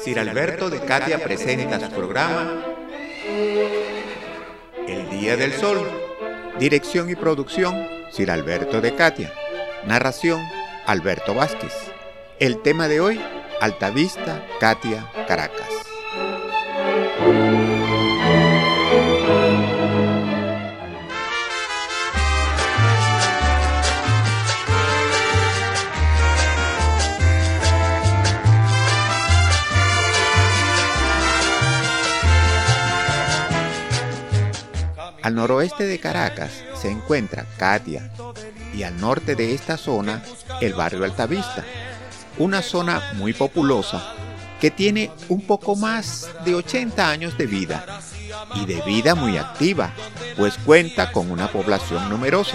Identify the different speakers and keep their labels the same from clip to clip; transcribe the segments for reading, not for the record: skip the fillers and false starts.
Speaker 1: Sir Alberto de Catia presenta su programa El Día del Sol. Dirección y producción, Sir Alberto de Catia. Narración, Alberto Vázquez. El tema de hoy, Altavista, Catia, Caracas. Al noroeste de Caracas se encuentra Catia y al norte de esta zona el barrio Altavista, una zona muy populosa que tiene un poco más de 80 años de vida y de vida muy activa, pues cuenta con una población numerosa.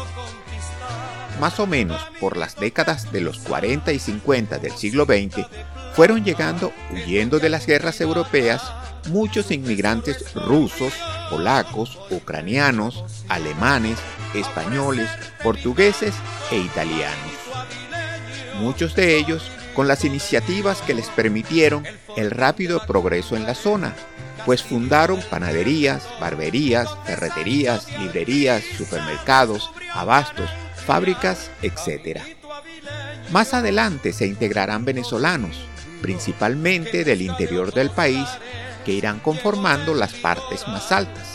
Speaker 1: Más o menos por las décadas de los 40 y 50 del siglo XX fueron llegando, huyendo de las guerras europeas, muchos inmigrantes rusos, polacos, ucranianos, alemanes, españoles, portugueses e italianos. Muchos de ellos con las iniciativas que les permitieron el rápido progreso en la zona, pues fundaron panaderías, barberías, ferreterías, librerías, supermercados, abastos, fábricas, etc. Más adelante se integrarán venezolanos, principalmente del interior del país, que irán conformando las partes más altas.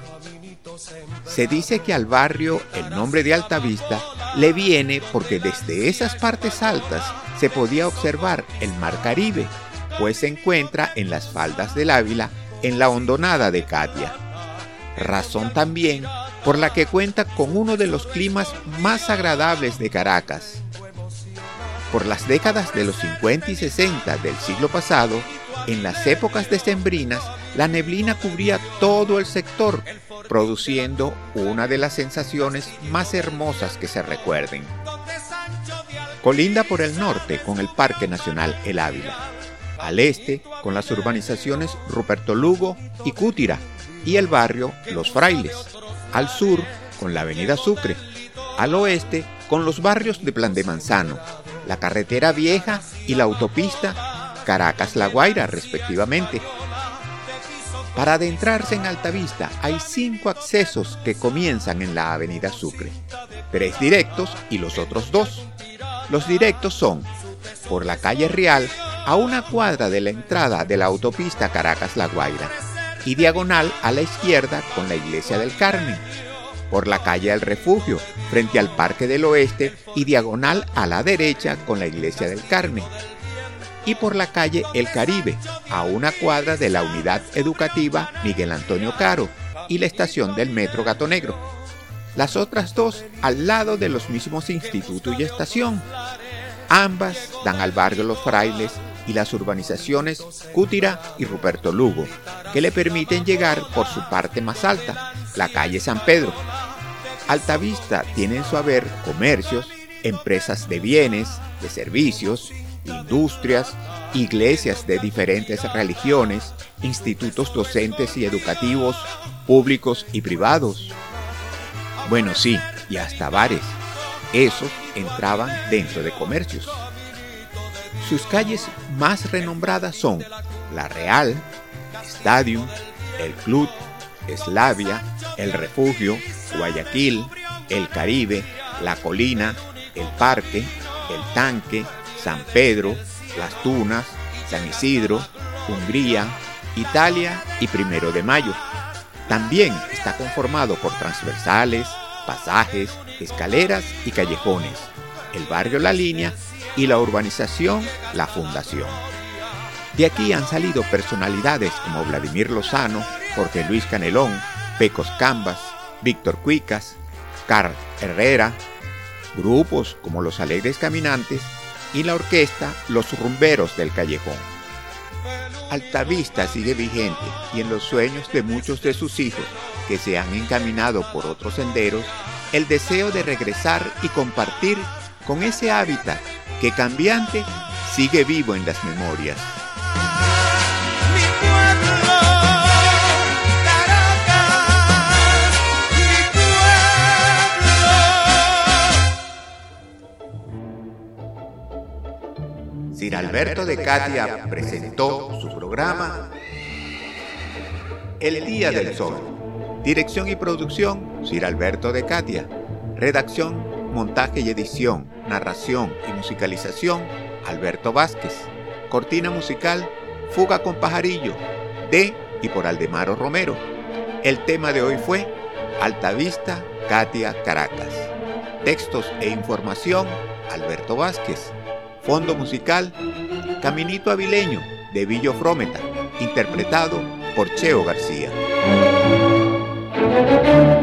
Speaker 1: Se dice que al barrio el nombre de Altavista le viene porque desde esas partes altas se podía observar el mar Caribe, pues se encuentra en las faldas del Ávila, en la hondonada de Catia. Razón también por la que cuenta con uno de los climas más agradables de Caracas. Por las décadas de los 50 y 60 del siglo pasado, en las épocas decembrinas, la neblina cubría todo el sector, produciendo una de las sensaciones más hermosas que se recuerden. Colinda por el norte con el Parque Nacional El Ávila, al este con las urbanizaciones Ruperto Lugo y Cútira y el barrio Los Frailes, al sur con la avenida Sucre, al oeste con los barrios de Plan de Manzano, la carretera vieja y la autopista Caracas-La Guaira, respectivamente. Para adentrarse en Altavista hay 5 accesos que comienzan en la avenida Sucre, 3 directos y los otros 2. Los directos son por la calle Real a una cuadra de la entrada de la autopista Caracas-La Guaira y diagonal a la izquierda con la iglesia del Carmen, por la calle El Refugio frente al Parque del Oeste y diagonal a la derecha con la iglesia del Carmen, y por la calle El Caribe, a una cuadra de la unidad educativa Miguel Antonio Caro y la estación del Metro Gato Negro. Las otras 2 al lado de los mismos instituto y estación. Ambas dan al barrio Los Frailes y las urbanizaciones Cútira y Ruperto Lugo, que le permiten llegar por su parte más alta, la calle San Pedro. Altavista tiene en su haber comercios, empresas de bienes, de servicios, industrias, iglesias de diferentes religiones, institutos docentes y educativos, públicos y privados. Bueno, sí, y hasta bares. Esos entraban dentro de comercios. Sus calles más renombradas son La Real, Stadium, El Club, Eslavia, El Refugio, Guayaquil, El Caribe, La Colina, El Parque, El Tanque, San Pedro, Las Tunas, San Isidro, Hungría, Italia y 1 de Mayo. También está conformado por transversales, pasajes, escaleras y callejones, el barrio La Línea y la urbanización La Fundación. De aquí han salido personalidades como Vladimir Lozano, Jorge Luis Canelón, Pecos Cambas, Víctor Cuicas, Carl Herrera, grupos como Los Alegres Caminantes y la orquesta Los Rumberos del Callejón. Altavista sigue vigente y en los sueños de muchos de sus hijos que se han encaminado por otros senderos, el deseo de regresar y compartir con ese hábitat que cambiante sigue vivo en las memorias. Sir Alberto de Catia presentó su programa El Día del Sol. Dirección y producción, Sir Alberto de Catia. Redacción, montaje y edición, narración y musicalización, Alberto Vázquez. Cortina musical, Fuga con Pajarillo, de y por Aldemaro Romero. El tema de hoy fue Altavista, Catia, Caracas. Textos e información, Alberto Vázquez. Fondo musical, Caminito Avileño, de Villo Frometa, interpretado por Cheo García.